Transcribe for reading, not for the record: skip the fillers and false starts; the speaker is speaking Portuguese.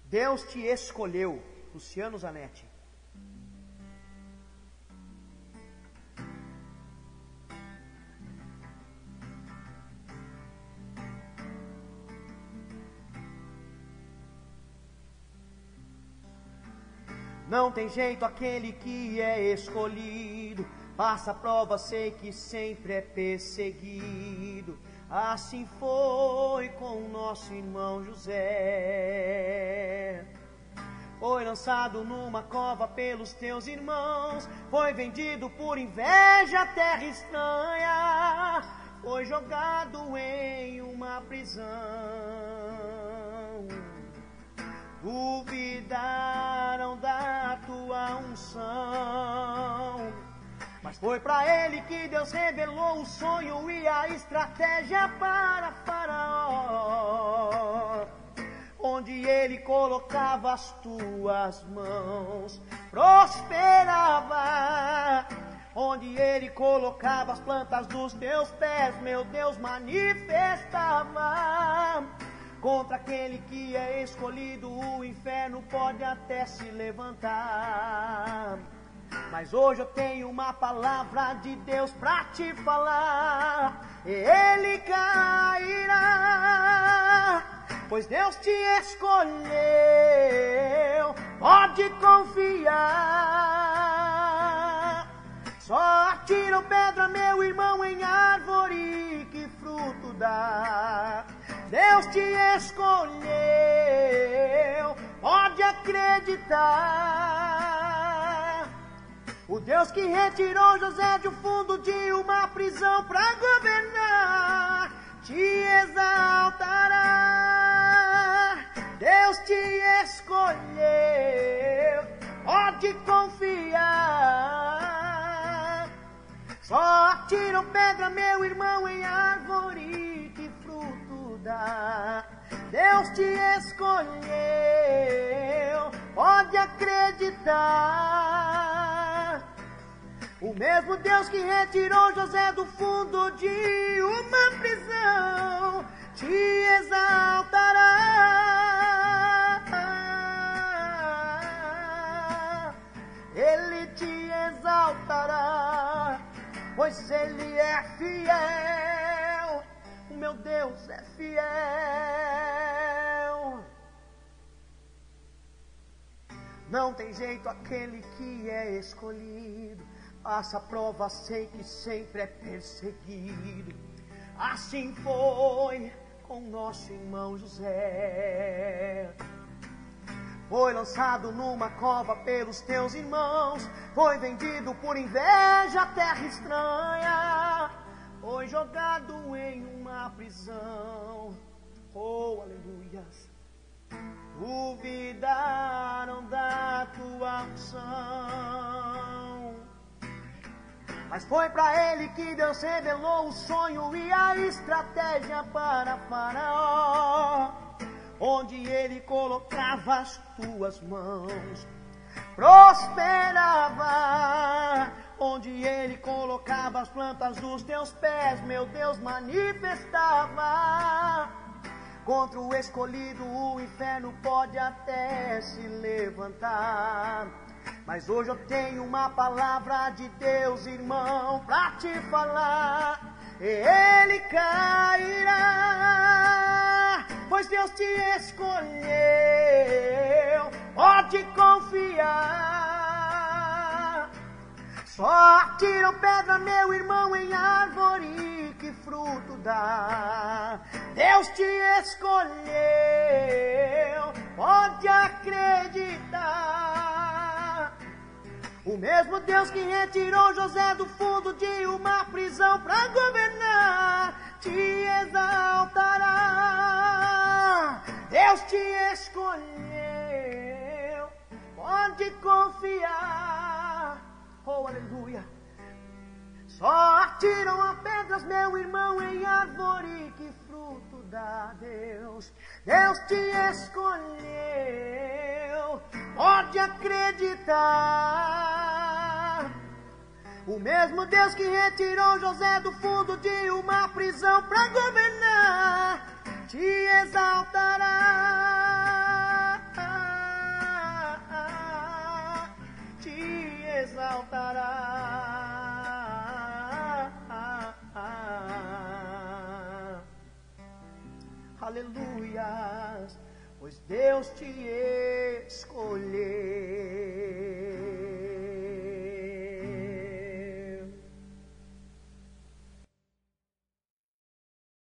Deus te escolheu. Luciano Zanetti. Não tem jeito aquele que é escolhido, passa a prova, sei que sempre é perseguido. Assim foi com o nosso irmão José. Foi lançado numa cova pelos teus irmãos, foi vendido por inveja à terra estranha, foi jogado em uma prisão. Duvidaram da tua unção, mas foi para ele que Deus revelou o sonho e a estratégia para Faraó. Onde ele colocava as tuas mãos, prosperava. Onde ele colocava as plantas dos teus pés, meu Deus, manifestava. Contra aquele que é escolhido, o inferno pode até se levantar. Mas hoje eu tenho uma palavra de Deus pra te falar. Ele cairá, pois Deus te escolheu. Pode confiar. Só atiram pedra, meu irmão, em árvore que fruto dá. Deus te escolheu, pode acreditar. O Deus que retirou José do fundo de uma prisão para governar, te exaltará. Deus te escolheu, pode confiar. Só atiram pedra, meu irmão, em árvore que fruto dá. Deus te escolheu, pode acreditar. O mesmo Deus que retirou José do fundo de uma prisão, te exaltará. Ele te exaltará, pois ele é fiel. O meu Deus é fiel. Não tem jeito aquele que é escolhido, passa a prova, sei que sempre é perseguido. Assim foi com nosso irmão José. Foi lançado numa cova pelos teus irmãos, foi vendido por inveja à terra estranha, foi jogado em uma prisão. Oh, aleluias. Duvidaram da tua unção, mas foi para ele que Deus revelou o sonho e a estratégia para Faraó. Onde ele colocava as tuas mãos, prosperava. Onde ele colocava as plantas dos teus pés, meu Deus, manifestava. Contra o escolhido, o inferno pode até se levantar. Mas hoje eu tenho uma palavra de Deus, irmão, pra te falar. Ele cairá, pois Deus te escolheu. Pode confiar. Só atiram pedra, meu irmão, em árvore que fruto dá. Deus te escolheu, pode acreditar. O mesmo Deus que retirou José do fundo de uma prisão para governar, te exaltará. Deus te escolheu, pode confiar. Oh, aleluia. Só atiram a pedras, meu irmão, em árvore que fruto dá. Deus te escolheu, pode acreditar. O mesmo Deus que retirou José do fundo de uma prisão para governar, te exaltará. aleluias, pois Deus te escolheu.